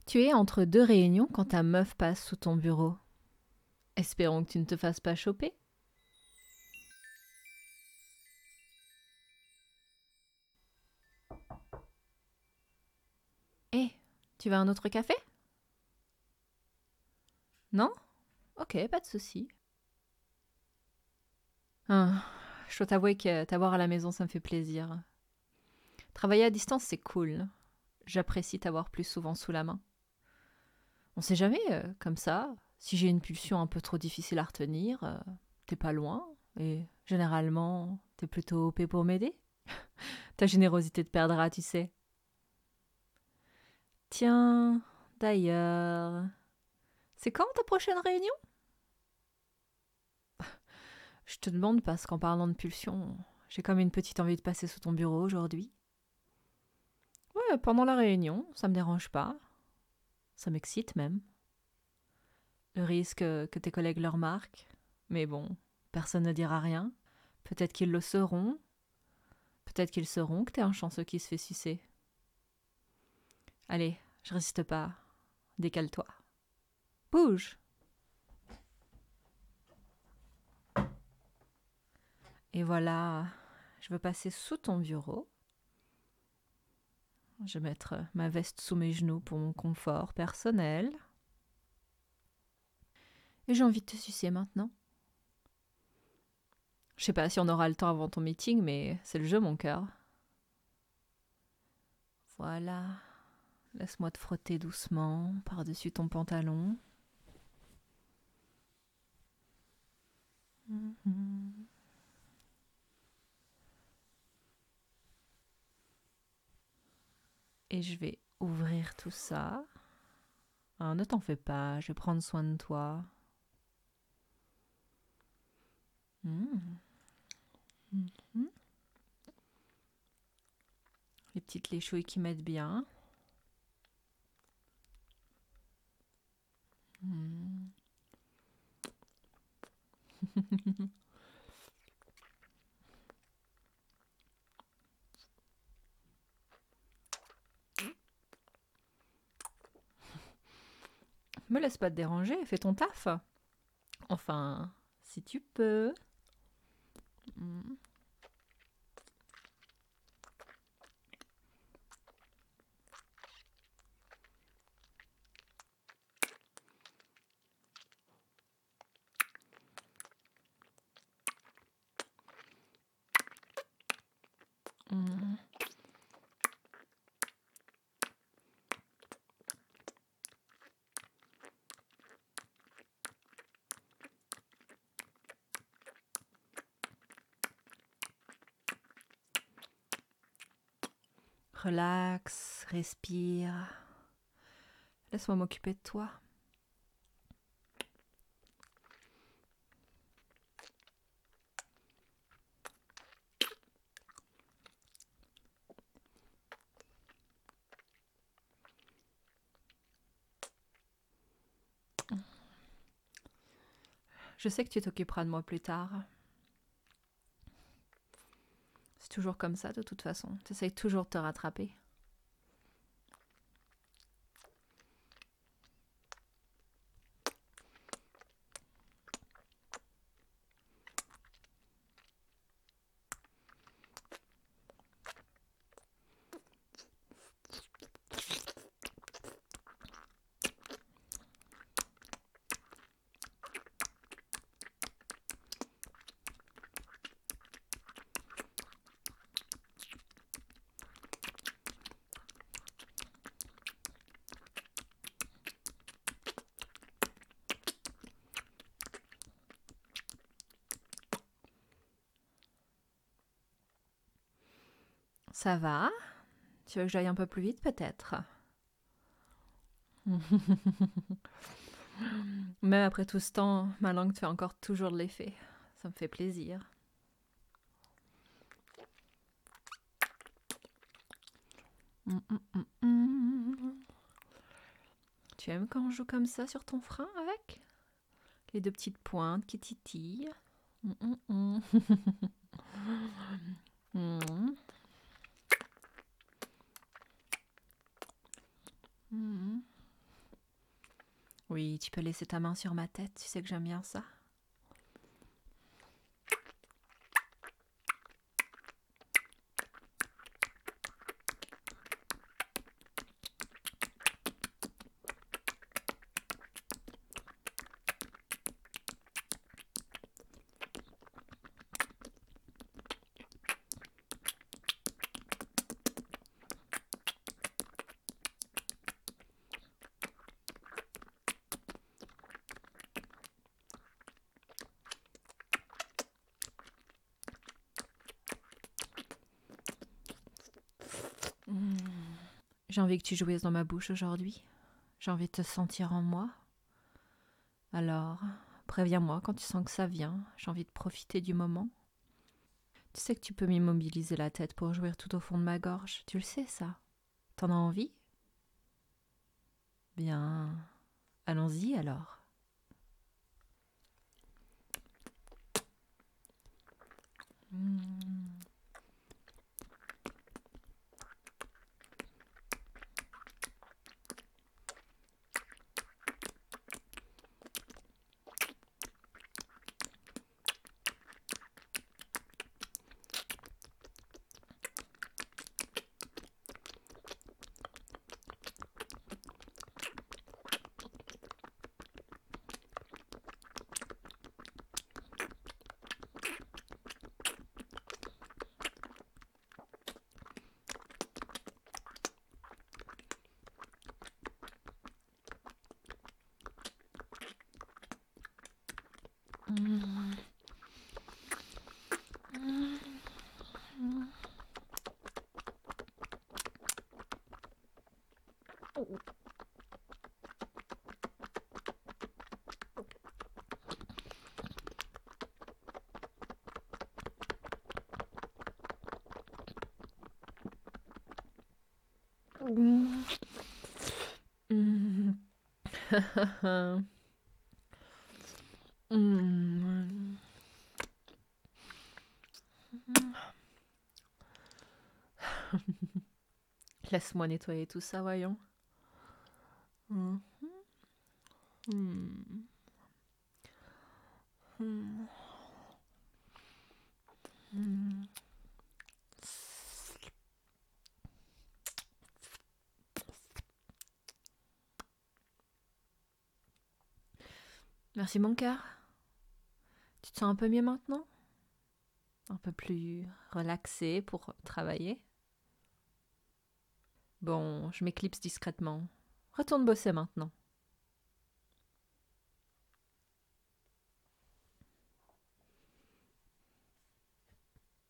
Tu es entre deux réunions quand ta meuf passe sous ton bureau. Espérons que tu ne te fasses pas choper. Eh, tu veux un autre café? Non? Ok, pas de souci. Ah, je dois t'avouer que t'avoir à la maison, ça me fait plaisir. Travailler à distance, c'est cool. J'apprécie t'avoir plus souvent sous la main. On sait jamais, comme ça, si j'ai une pulsion un peu trop difficile à retenir, t'es pas loin, et généralement, t'es plutôt OP pour m'aider. Ta générosité te perdra, tu sais. Tiens, d'ailleurs, c'est quand ta prochaine réunion? Je te demande parce qu'en parlant de pulsion, j'ai comme une petite envie de passer sous ton bureau aujourd'hui. Ouais, pendant la réunion, ça me dérange pas. Ça m'excite même. Le risque que tes collègues le remarquent. Mais bon, personne ne dira rien. Peut-être qu'ils le sauront. Peut-être qu'ils sauront que t'es un chanceux qui se fait sucer. Allez, je résiste pas. Décale-toi. Bouge! Et voilà, je veux passer sous ton bureau. Je vais mettre ma veste sous mes genoux pour mon confort personnel. Et j'ai envie de te sucer maintenant. Je sais pas si on aura le temps avant ton meeting, mais c'est le jeu, mon cœur. Voilà. Laisse-moi te frotter doucement par-dessus ton pantalon. Mhm. Et je vais ouvrir tout ça. Ah, ne t'en fais pas, je vais prendre soin de toi. Mhm. Mhm. Les petites léchouilles qui mettent bien. Mhm. Me laisse pas te déranger, fais ton taf. Enfin, si tu peux. Mhm. Mhm. Relax, respire. Laisse-moi m'occuper de toi. Je sais que tu t'occuperas de moi plus tard. C'est toujours comme ça de toute façon. Tu essayes toujours de te rattraper. Ça va? Tu veux que j'aille un peu plus vite peut-être? Même après tout ce temps, ma langue fait encore toujours de l'effet. Ça me fait plaisir. Tu aimes quand on joue comme ça sur ton frein avec? Les deux petites pointes qui titillent. Mm. Mm. Oui, tu peux laisser ta main sur ma tête, tu sais que j'aime bien ça. J'ai envie que tu jouisses dans ma bouche aujourd'hui. J'ai envie de te sentir en moi. Alors, préviens-moi quand tu sens que ça vient. J'ai envie de profiter du moment. Tu sais que tu peux m'immobiliser la tête pour jouir tout au fond de ma gorge. Tu le sais, ça. T'en as envie? Bien, allons-y alors. Mmh. Mmh. Mmh. Mmh. Mmh. Laisse-moi nettoyer tout ça, voyons. Mmh. Mmh. Mmh. Mmh. Merci mon cœur. Tu te sens un peu mieux maintenant? Un peu plus relaxé pour travailler? Bon, je m'éclipse discrètement. Retourne bosser maintenant.